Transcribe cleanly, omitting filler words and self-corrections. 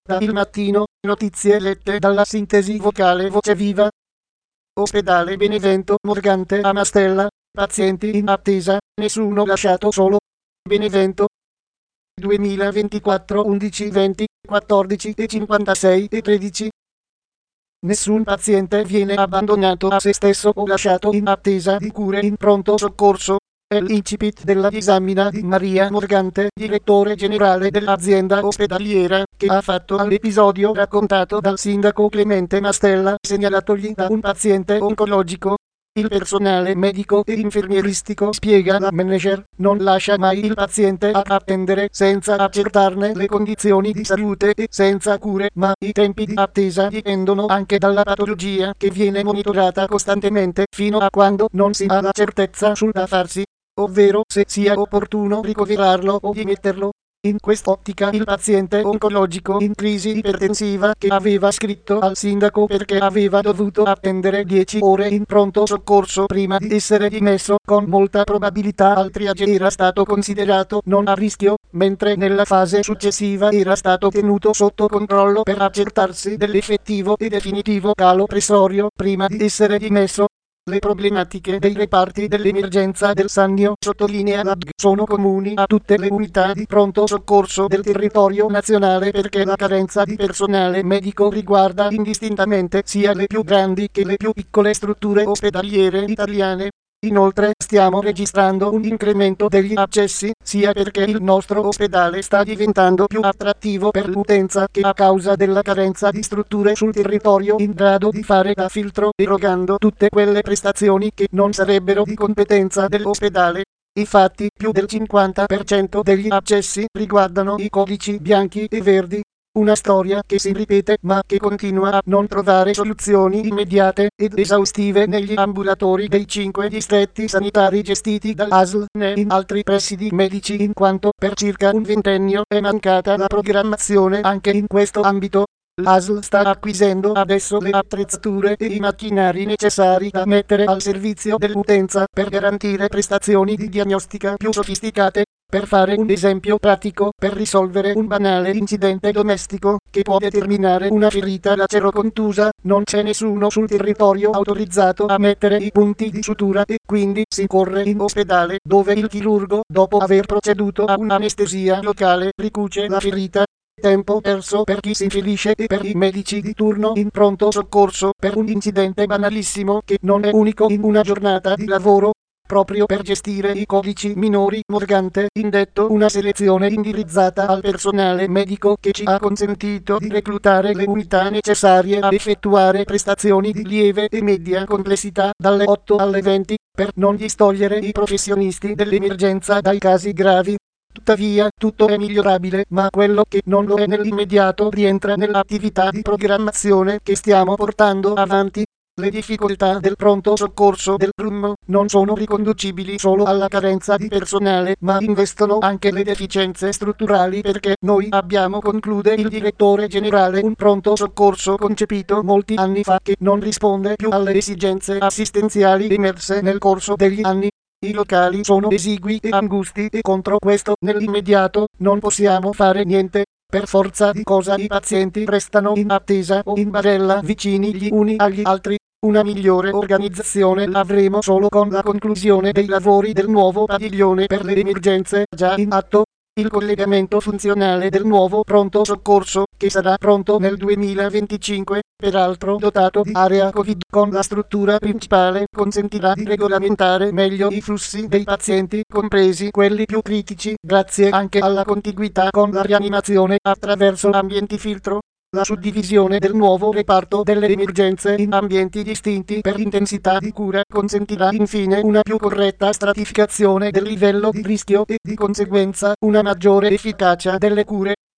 Da Il Mattino, notizie lette dalla sintesi vocale Voce Viva. Ospedale Benevento Morgante a Mastella, pazienti in attesa, nessuno lasciato solo. Benevento 2024 11 20 14 e 56 e 13. Nessun paziente viene abbandonato a se stesso o lasciato in attesa di cure in pronto soccorso. È l'incipit della disamina di Maria Morgante, direttore generale dell'azienda ospedaliera, che ha fatto all'episodio raccontato dal sindaco Clemente Mastella, segnalatogli da un paziente oncologico. Il personale medico e infermieristico, spiega la manager, non lascia mai il paziente ad attendere senza accertarne le condizioni di salute e senza cure, ma i tempi di attesa dipendono anche dalla patologia, che viene monitorata costantemente fino a quando non si ha la certezza sul da farsi, ovvero se sia opportuno ricoverarlo o dimetterlo. In quest'ottica il paziente oncologico in crisi ipertensiva, che aveva scritto al sindaco perché aveva dovuto attendere 10 ore in pronto soccorso prima di essere dimesso, con molta probabilità al triage era stato considerato non a rischio, mentre nella fase successiva era stato tenuto sotto controllo per accertarsi dell'effettivo e definitivo calo pressorio prima di essere dimesso. Le problematiche dei reparti dell'emergenza del Sannio, sottolinea la DG, sono comuni a tutte le unità di pronto soccorso del territorio nazionale perché la carenza di personale medico riguarda indistintamente sia le più grandi che le più piccole strutture ospedaliere italiane. Inoltre stiamo registrando un incremento degli accessi, sia perché il nostro ospedale sta diventando più attrattivo per l'utenza che a causa della carenza di strutture sul territorio in grado di fare da filtro, erogando tutte quelle prestazioni che non sarebbero di competenza dell'ospedale. Infatti, più del 50% degli accessi riguardano i codici bianchi e verdi. Una storia che si ripete ma che continua a non trovare soluzioni immediate ed esaustive negli ambulatori dei 5 distretti sanitari gestiti dall'ASL né in altri presidi medici, in quanto per circa un ventennio è mancata la programmazione anche in questo ambito. L'ASL sta acquisendo adesso le attrezzature e i macchinari necessari da mettere al servizio dell'utenza per garantire prestazioni di diagnostica più sofisticate. Per fare un esempio pratico, per risolvere un banale incidente domestico, che può determinare una ferita lacero-contusa, non c'è nessuno sul territorio autorizzato a mettere i punti di sutura e quindi si corre in ospedale, dove il chirurgo, dopo aver proceduto a un'anestesia locale, ricuce la ferita. Tempo perso per chi si ferisce e per i medici di turno in pronto soccorso per un incidente banalissimo che non è unico in una giornata di lavoro. Proprio per gestire i codici minori, Morgante ha indetto una selezione indirizzata al personale medico che ci ha consentito di reclutare le unità necessarie a effettuare prestazioni di lieve e media complessità dalle 8 alle 20, per non distogliere i professionisti dell'emergenza dai casi gravi. Tuttavia, tutto è migliorabile, ma quello che non lo è nell'immediato rientra nell'attività di programmazione che stiamo portando avanti. Le difficoltà del pronto soccorso del RUM non sono riconducibili solo alla carenza di personale, ma investono anche le deficienze strutturali perché noi abbiamo, conclude il direttore generale, un pronto soccorso concepito molti anni fa che non risponde più alle esigenze assistenziali emerse nel corso degli anni. I locali sono esigui e angusti e contro questo nell'immediato non possiamo fare niente. Per forza di cosa i pazienti restano in attesa o in barella vicini gli uni agli altri. Una migliore organizzazione l'avremo solo con la conclusione dei lavori del nuovo padiglione per le emergenze già in atto. Il collegamento funzionale del nuovo pronto soccorso, che sarà pronto nel 2025, peraltro dotato di area Covid con la struttura principale, consentirà di regolamentare meglio i flussi dei pazienti, compresi quelli più critici, grazie anche alla contiguità con la rianimazione attraverso ambienti filtro. La suddivisione del nuovo reparto delle emergenze in ambienti distinti per intensità di cura consentirà infine una più corretta stratificazione del livello di rischio e di conseguenza una maggiore efficacia delle cure.